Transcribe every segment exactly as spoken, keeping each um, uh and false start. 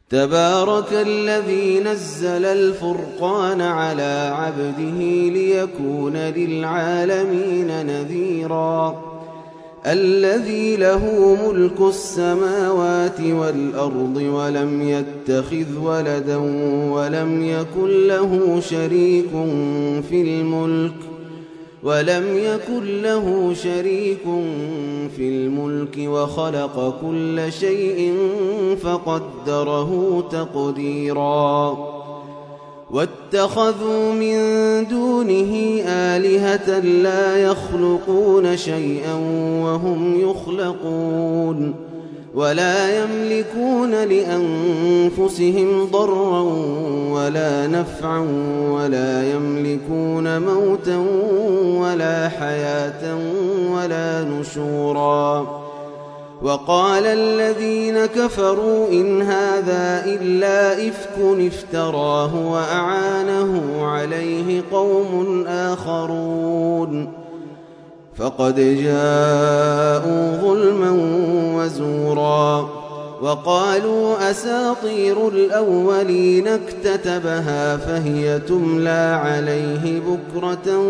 تبارك الذي نزل الفرقان على عبده ليكون للعالمين نذيرا الذي له ملك السماوات والأرض ولم يتخذ ولدا ولم يكن له شريك في الملك ولم يكن له شريك في الملك وخلق كل شيء فقدره تقديرا واتخذوا من دونه آلهة لا يخلقون شيئا وهم يخلقون ولا يملكون لأنفسهم ضرا ولا نفعا ولا يملكون موتا ولا حياة ولا نشورا وقال الذين كفروا إن هذا إلا إفك افتراه وأعانه عليه قوم آخرون فقد جاءوا ظلما وزورا وقالوا أساطير الأولين اكتتبها فهي تملى عليه بكرة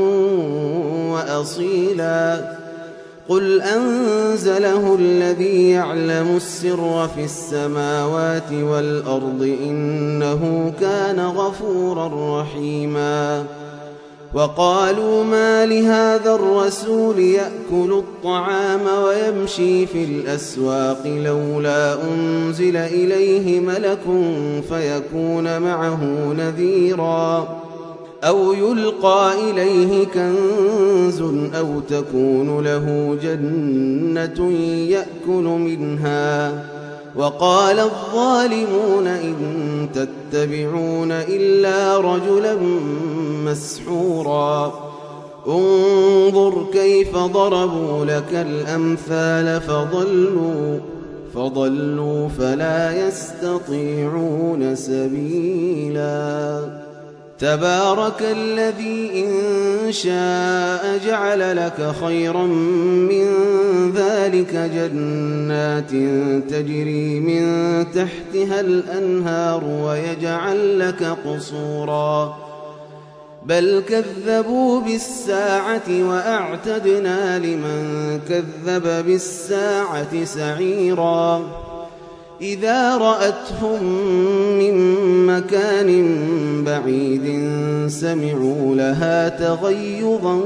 وأصيلا قل أنزله الذي يعلم السر في السماوات والأرض إنه كان غفورا رحيما وقالوا ما لهذا الرسول يأكل الطعام ويمشي في الأسواق لولا أنزل إليه ملك فيكون معه نذيرا أو يلقى إليه كنز أو تكون له جنة يأكل منها وقال الظالمون إن تتبعون إلا رجلا مسحورا انظر كيف ضربوا لك الأمثال فضلوا فضلوا فلا يستطيعون سبيلا تبارك الذي إن شاء جعل لك خيرا من ذلك جنات تجري من تحتها الأنهار ويجعل لك قصورا بل كذبوا بالساعة وأعتدنا لمن كذب بالساعة سعيرا إذا رأتهم من مكان بعيد سمعوا لها تغيظا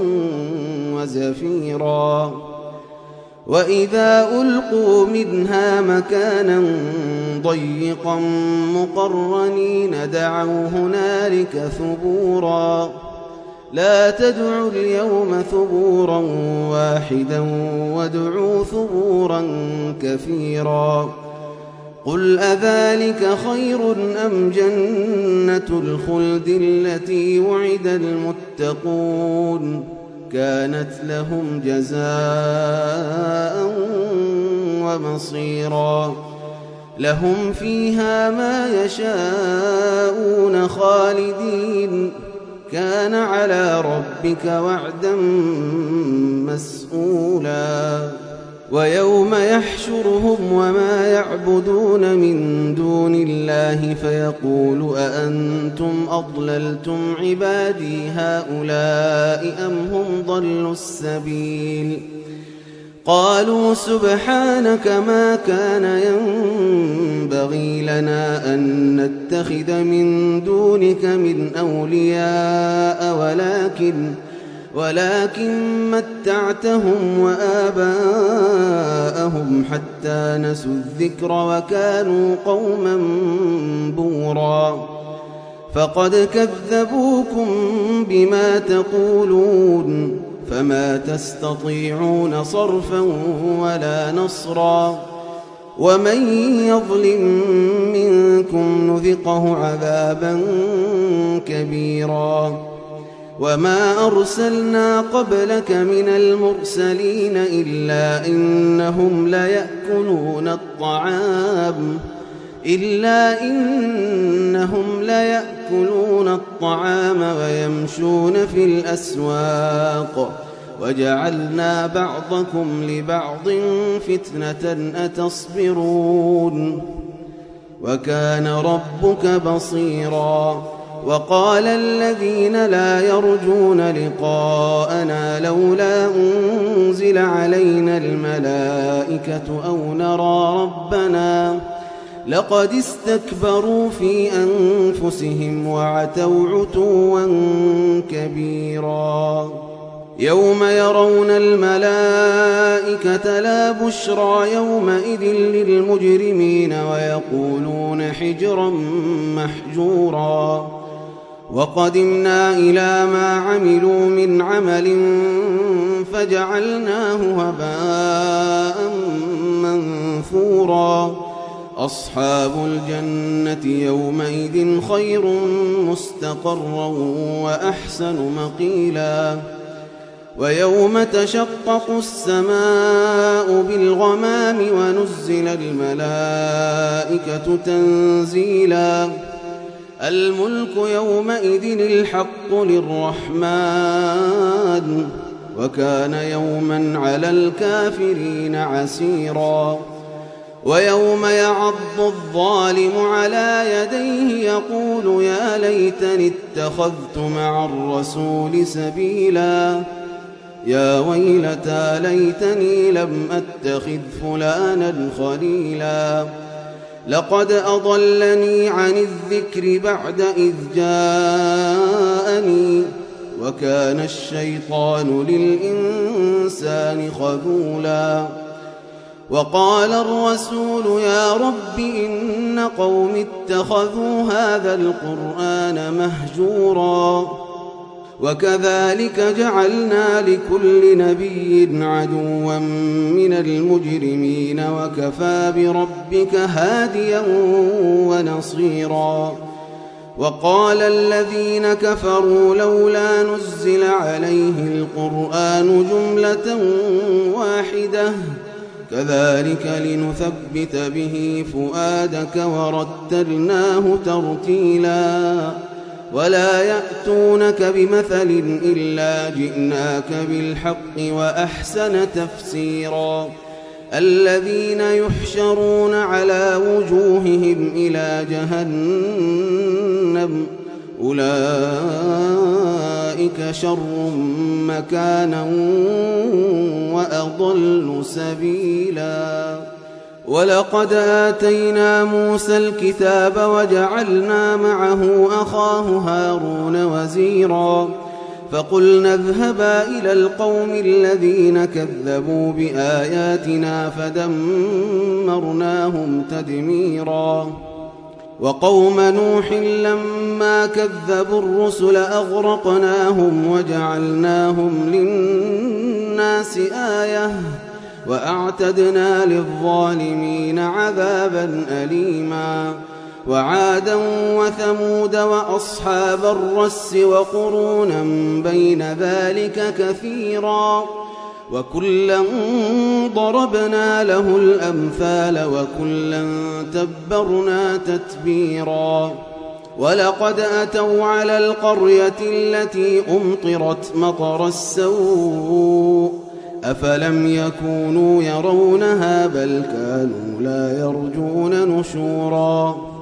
وزفيرا وإذا ألقوا منها مكانا ضيقا مقرنين دعوا هنالك ثبورا لا تدعوا اليوم ثبورا واحدا وادعوا ثبورا كثيرا قل أذلك خير أم جنة الخلد التي وعد المتقون كانت لهم جزاء ومصيرا لهم فيها ما يشاءون خالدين كان على ربك وعدا مسئولا ويوم يحشرهم وما يعبدون من دون الله فيقول أأنتم أضللتم عبادي هؤلاء أم هم ضلوا السبيل قالوا سبحانك ما كان ينبغي لنا أن نتخذ من دونك من أولياء ولكن ولكن متعتهم وآباءهم حتى نسوا الذكر وكانوا قوما بورا فقد كذبوكم بما تقولون فما تستطيعون صرفا ولا نصرا ومن يظلم منكم نذقه عذابا كبيرا وما أرسلنا قبلك من المرسلين إلا إنهم ليأكلون الطعام إلا إنهم ليأكلون الطعام ويمشون في الأسواق وجعلنا بعضكم لبعض فتنة أتصبرون وكان ربك بصيرا. وقال الذين لا يرجون لقاءنا لولا أنزل علينا الملائكة أو نرى ربنا لقد استكبروا في أنفسهم وعتوا عتوا كبيرا. يوم يرون الملائكة لا بشرى يومئذ للمجرمين ويقولون حجرا محجورا. وقدمنا إلى ما عملوا من عمل فجعلناه هباء منثورا. أصحاب الجنة يومئذ خير مستقرا وأحسن مقيلا. ويوم تشقق السماء بالغمام ونزل الملائكة تنزيلا. الملك يومئذ الحق للرحمن وكان يوما على الكافرين عسيرا. ويوم يعض الظالم على يديه يقول يا ليتني اتخذت مع الرسول سبيلا. يا ويلتى ليتني لم أتخذ فلانا خليلا. لقد أضلني عن الذكر بعد إذ جاءني وكان الشيطان للإنسان خذولا. وقال الرسول يا رب إن قوم اتخذوا هذا القرآن مهجورا. وكذلك جعلنا لكل نبي عدوا من المجرمين وكفى بربك هاديا ونصيرا. وقال الذين كفروا لولا نزل عليه القرآن جملة واحدة كذلك لنثبت به فؤادك ورتلناه ترتيلا. ولا يأتونك بمثل إلا جئناك بالحق وأحسن تفسيرا. الذين يحشرون على وجوههم إلى جهنم أولئك شر مكانا وأضل سبيلا. ولقد آتينا موسى الكتاب وجعلنا معه أخاه هارون وزيرا. فقلنا اذهبا إلى القوم الذين كذبوا بآياتنا فدمرناهم تدميرا. وقوم نوح لما كذبوا الرسل أغرقناهم وجعلناهم للناس آية وأعتدنا للظالمين عذابا أليما. وعادا وثمود وأصحاب الرس وقرونا بين ذلك كثيرا. وكلا ضربنا له الأمثال وكلا تبرنا تتبيرا. ولقد أتوا على القرية التي أمطرت مطر السوء أفلم يكونوا يرونها بل كانوا لا يرجون نشورا.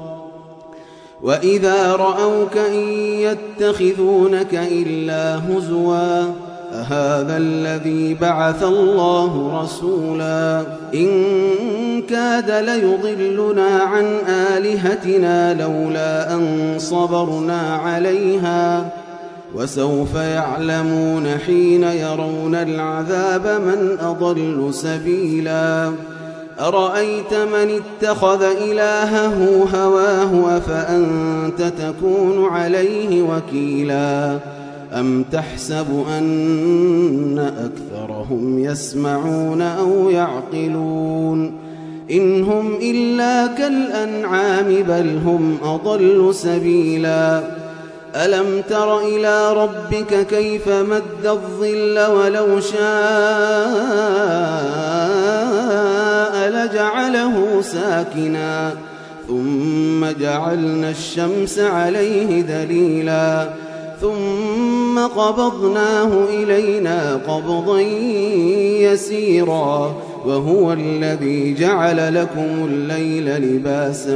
وإذا رأوك إن يتخذونك إلا هزوا أهذا الذي بعث الله رسولا. إن كاد ليضلنا عن آلهتنا لولا أن صبرنا عليها وسوف يعلمون حين يرون العذاب من أضل سبيلا. أرأيت من اتخذ إلهه هواه أفأنت تكون عليه وكيلا. أم تحسب أن أكثرهم يسمعون أو يعقلون إن هم إلا كالأنعام بل هم أضل سبيلا. ألم تر إلى ربك كيف مد الظل ولو شاء لجعله ساكنا ثم جعلنا الشمس عليه دليلا ثم قبضناه إلينا قبضا يسيرا وهو الذي جعل لكم الليل لباسا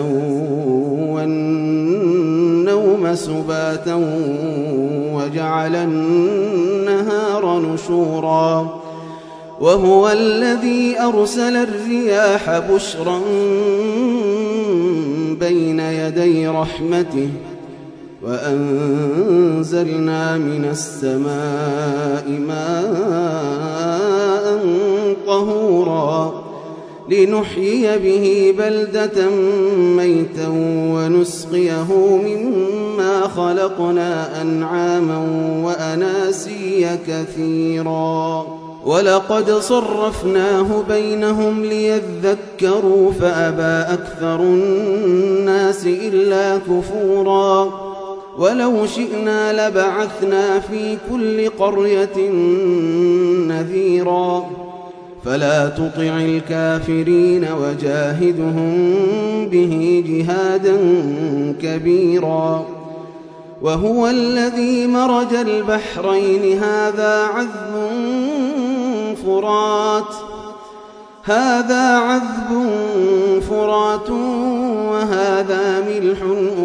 والنوم سباتا وجعل النهار نشورا وهو الذي أرسل الرياح بشرا بين يدي رحمته وأنزلنا من السماء ماء طهورا لنحيي به بلدة ميتا ونسقيه مما خلقنا أنعاما وأناسيا كثيرا ولقد صرفناه بينهم ليذكروا فأبى أكثر الناس إلا كفورا ولو شئنا لبعثنا في كل قرية نذيرا فلا تطع الكافرين وجاهدهم به جهادا كبيرا وهو الذي مرج البحرين هذا عذب فرات هذا عذب فرات وهذا ملح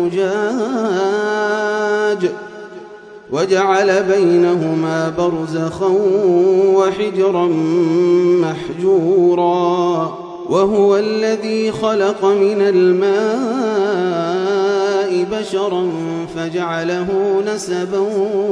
أجاج وجعل بينهما برزخا وحجرا محجورا وهو الذي خلق من الماء بشرا فجعله نسبا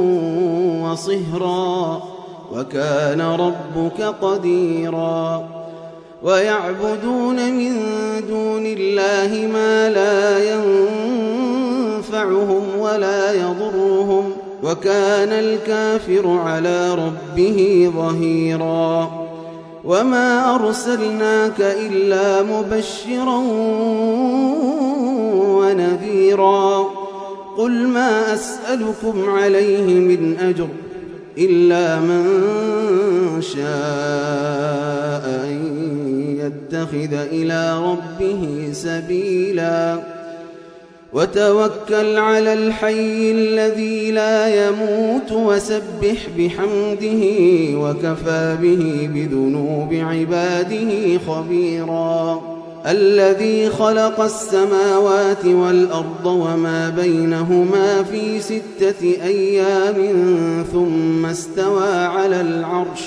وصهرا وكان ربك قديرا ويعبدون من دون الله ما لا ينفعهم ولا يضرهم وكان الكافر على ربه ظهيرا وما أرسلناك إلا مبشرا ونذيرا قل ما أسألكم عليه من أجر إلا من شاء أن يتخذ إلى ربه سبيلا وتوكل على الحي الذي لا يموت وسبح بحمده وكفى به بذنوب عباده خبيرا الذي خلق السماوات والأرض وما بينهما في ستة أيام ثم استوى على العرش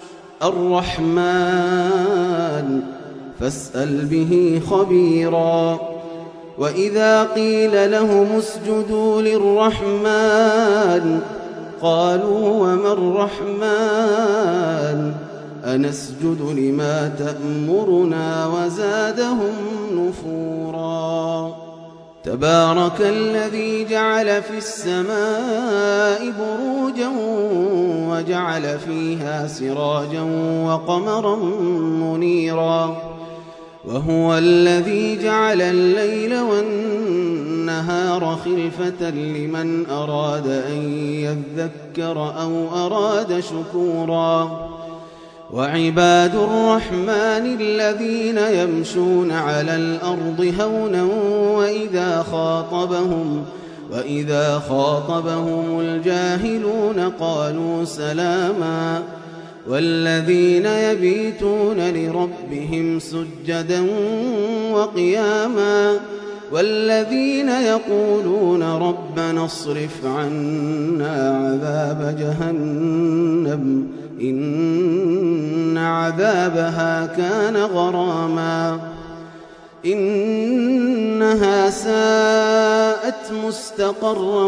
الرحمن فاسأل به خبيرا وإذا قيل لهم اسجدوا للرحمن قالوا وما الرحمن أنسجد لما تأمرنا وزادهم نفورا تبارك الذي جعل في السماء بروجا وجعل فيها سراجا وقمرا منيرا وهو الذي جعل الليل والنهار خلفة لمن أراد أن يذكر أو أراد شكورا وعباد الرحمن الذين يمشون على الأرض هونا وإذا خاطبهم وإذا خاطبهم الجاهلون قالوا سلاما والذين يبيتون لربهم سجدا وقياما والذين يقولون ربنا اصرف عنا عذاب جهنم إن عذابها كان غراما إنها ساءت مستقرا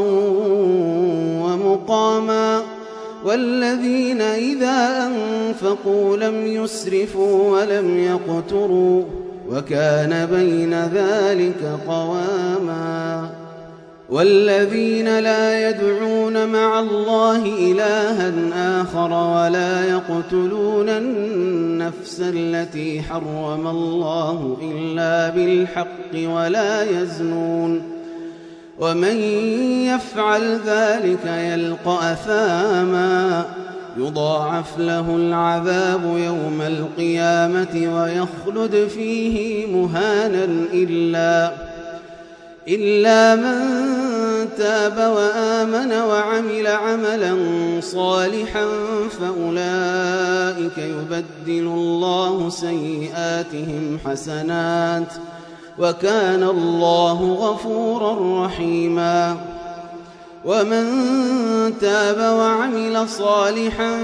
ومقاما والذين إذا أنفقوا لم يسرفوا ولم يقتروا وكان بين ذلك قواما والذين لا يدعون مع الله إلها آخر ولا يقتلون النفس التي حرم الله إلا بالحق ولا يزنون ومن يفعل ذلك يلقى أثاما يضاعف له العذاب يوم القيامة ويخلد فيه مهانا إلا إلا من تاب وآمن وعمل عملا صالحا فأولئك يبدل الله سيئاتهم حسنات وكان الله غفورا رحيما. ومن تاب وعمل صالحا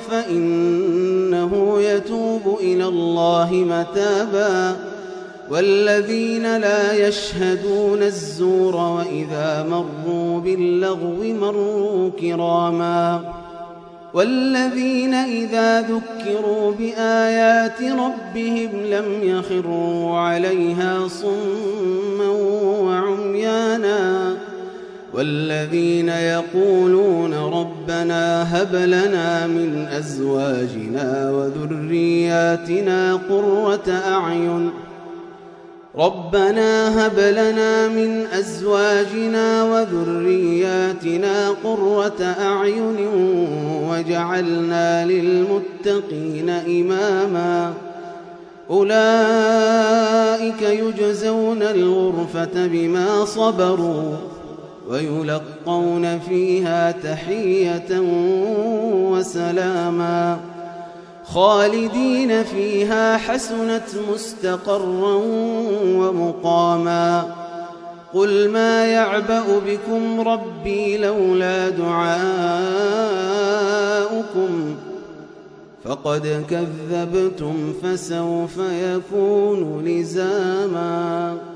فإنه يتوب إلى الله متابا. والذين لا يشهدون الزور وإذا مروا باللغو مروا كراما. والذين إذا ذكروا بآيات ربهم لم يخروا عليها صما وعميانا. والذين يقولون ربنا هب لنا من أزواجنا وذرياتنا قرة أعين ربنا هب لنا من أزواجنا وذرياتنا قرة أعين وجعلنا للمتقين إماما. أولئك يجزون الغرفة بما صبروا ويلقون فيها تحية وسلاما خالدين فيها حسنت مستقرا ومقاما. قل ما يعبأ بكم ربي لولا دعاؤكم فقد كذبتم فسوف يكون لزاما.